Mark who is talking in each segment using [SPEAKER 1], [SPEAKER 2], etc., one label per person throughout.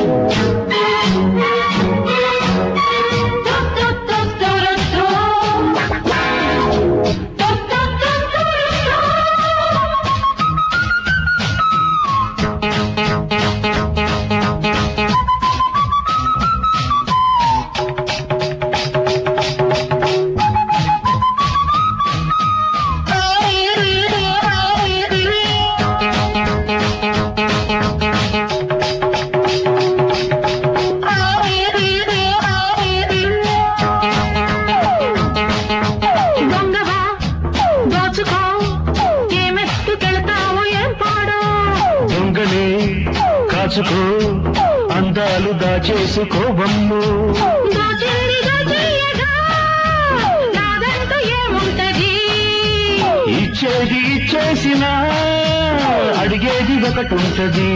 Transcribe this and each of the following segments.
[SPEAKER 1] కాచుకో అందాలు దాచేసుకోవమ్ము ఇచ్చేది ఇచ్చేసినా అడిగేది ఒకటుంటది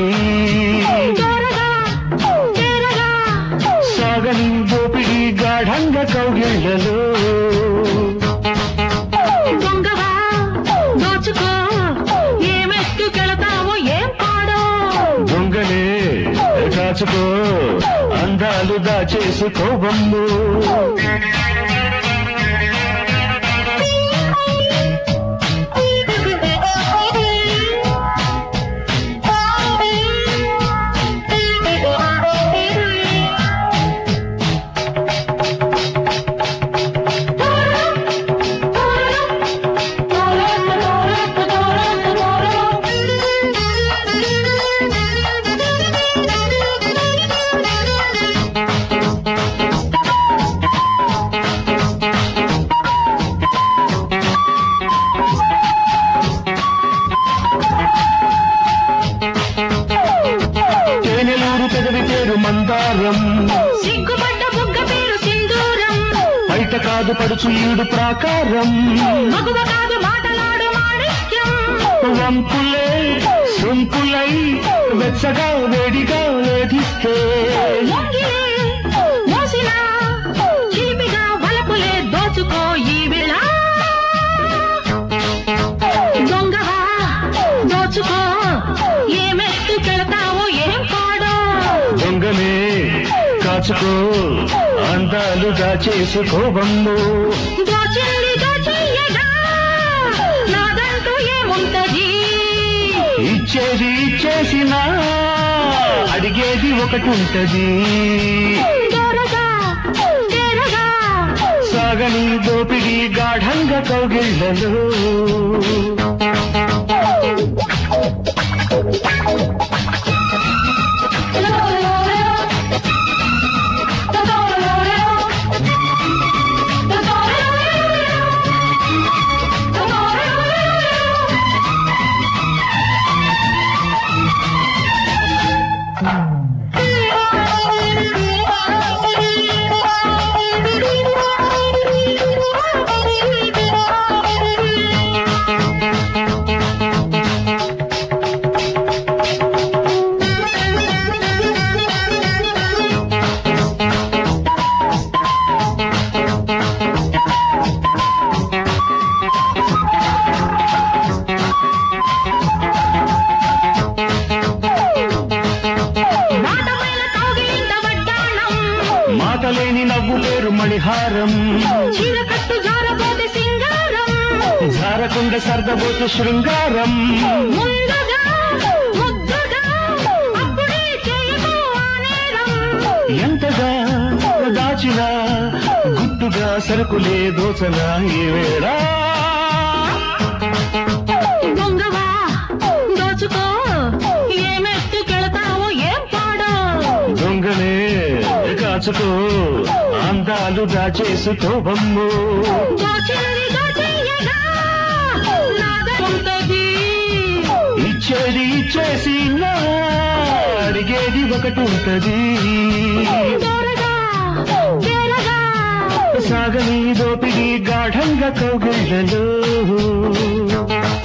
[SPEAKER 1] సాగని దోపిడి గాఢంగా కౌగిళ్ళలో దొంగనే కాచుకో అందాలు దాచేసుకోవమ్ము మందారం
[SPEAKER 2] సిగ్గుపడ్డ బుగ్గ పేరు సింధూరం
[SPEAKER 1] బయట కాదు పడుచు ఈడు ప్రాకారం
[SPEAKER 2] మగువ కాదు మాటలాడు మాణిక్యం
[SPEAKER 1] వంపులే సొంపులై వెచ్చగా వేడిగా వేధిస్తే
[SPEAKER 2] మోసిన చిలిపిగా వలపులే దోచుకో ఈ వేళ దొంగవా దోచుకో ఏమెత్తుకెళతావో ఏం పాడో
[SPEAKER 1] దొంగనే కాచుకో అందాలు దాచేసుకోవమ్ము
[SPEAKER 2] నాదంటూ ఏముంటది
[SPEAKER 1] ఇచ్చేది ఇచ్చేసినా అడిగేది ఒకటుంటది సాగని దోపిడి గాఢంగా కౌగిళ్ళలో మాటలేని నవ్వు పేరు మణిహారం
[SPEAKER 2] చీరకట్టు జారబోతే సింగారం
[SPEAKER 1] జారకుండా సర్దబోతే శృంగారం ఎంతగా దాచినా గుట్టుగా సరుకులే దోచనా ఈ వేళ
[SPEAKER 2] దొంగవా దోచుకో ఏమెత్తుకెళతావో ఏం పాడో
[SPEAKER 1] దొంగనే కాచుకో అందాలు దాచేసుకోవమ్ము ఇచ్చేది ఇచ్చేసి అడిగేది ఒకటుంటది సాగని దోపిడి గాఢంగా కౌగిళ్ళలో